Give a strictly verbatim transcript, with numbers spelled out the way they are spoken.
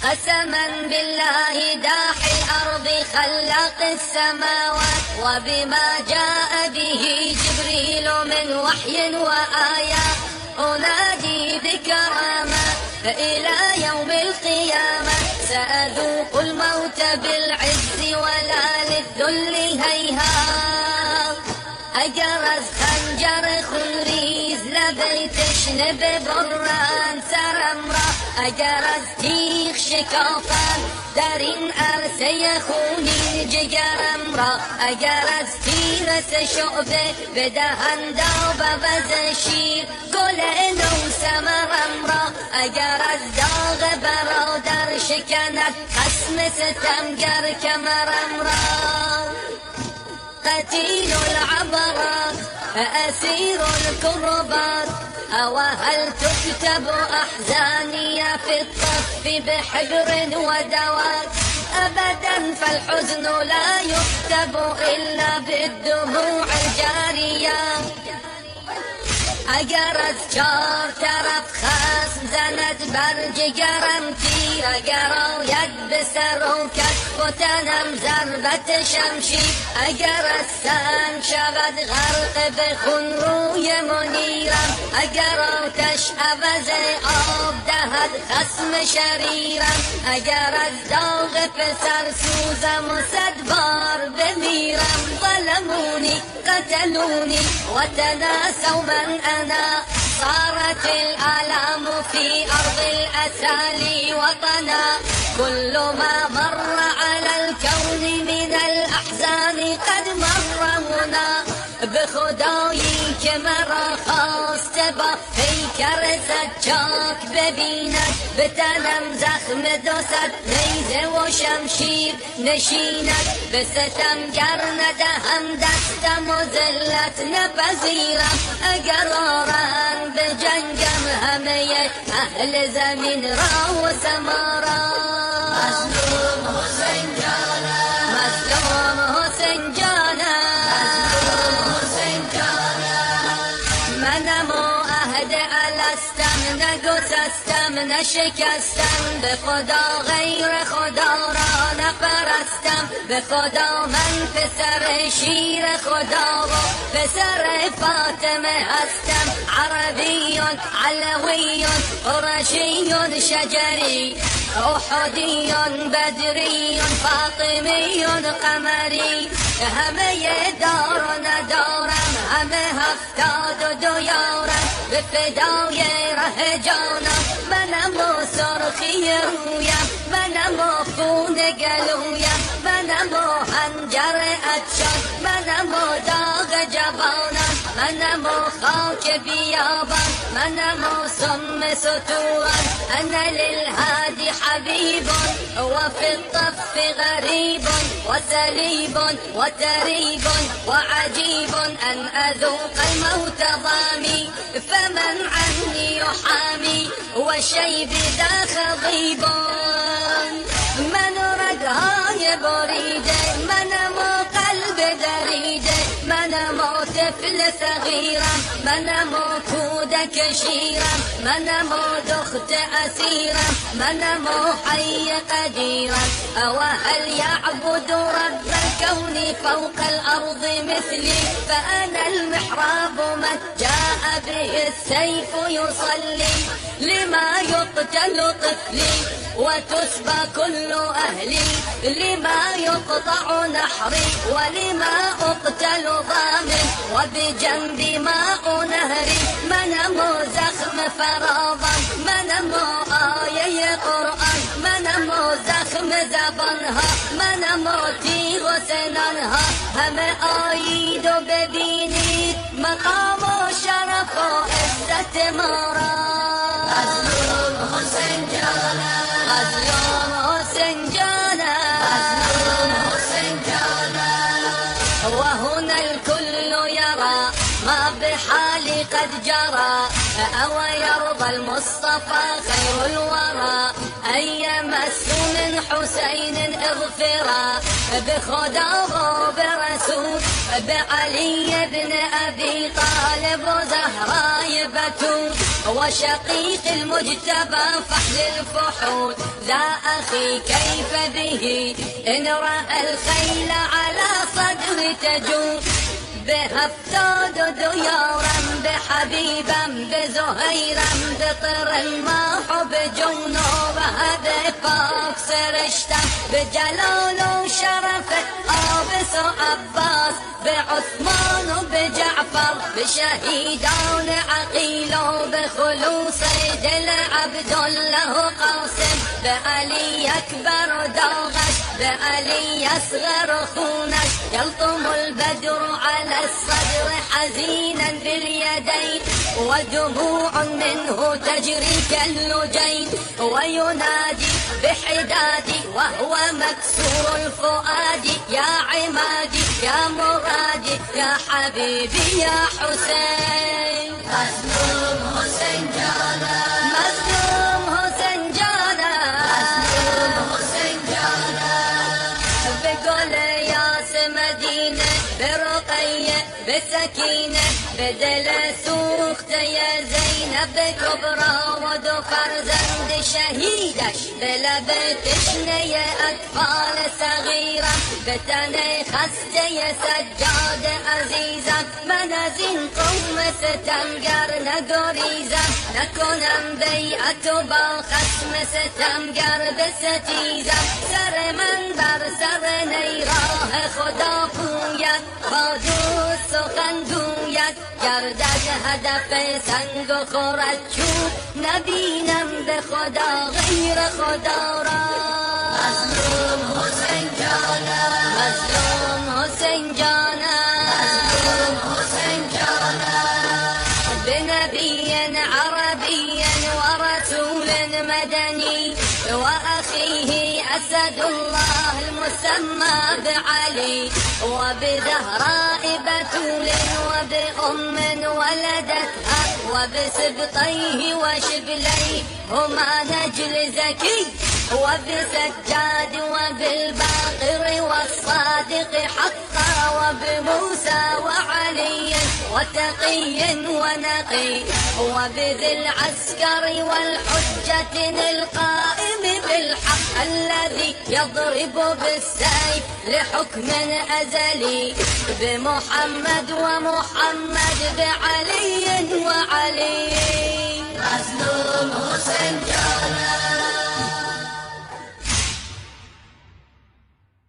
قسما بالله داحي الأرض خلاق السماوات، وبما جاء به جبريل من وحي وآيات، أنادي بكرامة إلى يوم القيامة. سأذوق الموت بالعز ولا للذل هيهات. أجرز خنجر خنريز لبيت شنب بران سرمرا، أجرز تيخ شكافان درين أرسي خوني جگرمرا، أجرز تيرس شعبه بدهن داب بزشير گل نو سمرمرا، أجرز داغ برادر شکند خسم ستمگر کمرمرا. قتيل العبرات أسير الكربات، أوهل تكتب أحزاني في الطف بحبر ودوات. أبدا فالحزن لا يكتب إلا بالدموع الجارية. أجرز چار طرف خصم زند بر جگرم تیر، اگر آید به سر و کتف و تنم ضربت شمشیر. اگر از سنگ شود غرق به خون روی منیرم، اگر آتش عوض آب دهد خصم شریرم. اگر از داغ پسر سوزم و صد بار بمیرم. ظلمونی قتلونی وتناسوا من أنا، صارت الآلام في أرض الأسالي وطنا. كل ما مر على الكون من الأحزان قد مر هنا. بخدایی که مرا خواست با پیکر سجاک ببیند، به تنم زخم دو صد نیزه و شمشیر نشیند. به ستمگر ندهم دستم و ذلت نپذیرم. اگر آرند به جنگم همه اهل زمین را و سما را. مظلوم حسین جانم، مظلوم حسین جانم، منم و عهد الستم نگسستم نشکستم. به خدا غیر خدا را نپرستم. به خدا من پسر شیر خدا و پسر فاطمه هستم. عربی علوی قرشی شجری، احدی بدری فاطمی قمری. همه دار و ندارم، همه هفتاد و دو یارم. به فدای ره جانم منم و سرخی رویم، منم و خون گلویم، منم و خنجر عطشان، منم و داغ جوانم، منم و خاک بیابان، منم و سم ستوان. أنا للهادي حبيب وفي الطف غريب وسليب وتريب وعجيب أن أذوق الموت ضامي. فمن عني يحامي والشيب ذا خضيب. من رقهاي بريده، منم قلب دريده، منم طفل صغيرا، منم كودك شيرا، منم دخت أسيرا، منم حي قديرا. أوهل يعبد رب الكون فوق الأرض مثلي؟ فأنا المحراب من جاء به السيف يصلي. لما يقتل طفلي وتسبى كل أهلي؟ لما يقطع نحري ولما أقتل ضامن وبجنبي ماء نهري؟ منم زخم فراغا، منم آية قرآن، منم زخم زبانها، منم تیغ و سنانها. همه آیید و ببینید مقام و شرف و عزت ما را. مظلوم حسین جانم، مظلوم حسین جانم، مظلوم حسین جانم. وهنا الكل يرى ما بحالي قد جرى، أو يرضى المصطفى خير الورى أن يمس من حسين اغفرا. بخدا و برسول بعلي بن أبي طالب وزهراء بتول وشقيق المجتبى فحل الفحول. ذا أخي كيف به إن رأى الخيل على صدر تجول بها افتاد ديارا بحبيبا بزهيرا بطر الماح بجنوب هذا فاك سرشتا بجلال وشرف آبس وعباس بعثمان وبجعفر بشهيدان عقيل وبخلوص دل عبد الله قاسم بعلي أكبر داغش بعلي أصغر خونش يلطم البدر على الصدر حزينا باليدين ودموع منه تجري كاللجين وينادي بحدادي وهو مكسور الفؤاد يا عمادي يا مرادي يا حبيبي يا حسين. مظلوم حسين جانا مظلوم حسين جانا مظلوم حسين جانا بقول ياس مدينة برقية بسكينة بدل سوخت يا زينب كبرى ودو فرزند شهيدش بلبتش يا أطفال صغيرة بتني خست يا سجاد عزيزة منازين قوم ستمقر نقريزة نكونم بيعة بالخصم ستمقر بستيزة سر من بر سر نيراه خدا پوید بادو سخن گوید گردد هدف سنگ و خورد چوب نبینم به خدا غیر خدا را. مظلوم حسین جانا مظلوم حسین جانا مظلوم حسین جانا بنبي عربي ورسول مدني وأخيه أسد الله المسمى بعلي وبزهراء بتول وبأم ولدتها وبسبطيه وشبليه هما نجل زكي وبسجاد وبالباقر والصادق حقا وبموسى وعلي وتقي ونقي وبذي العسكر والحجة القائم بالحق الذي يضرب بالسيف لحكم أزلي بمحمد ومحمد بعلي وعلي. مظلوم حسين جانا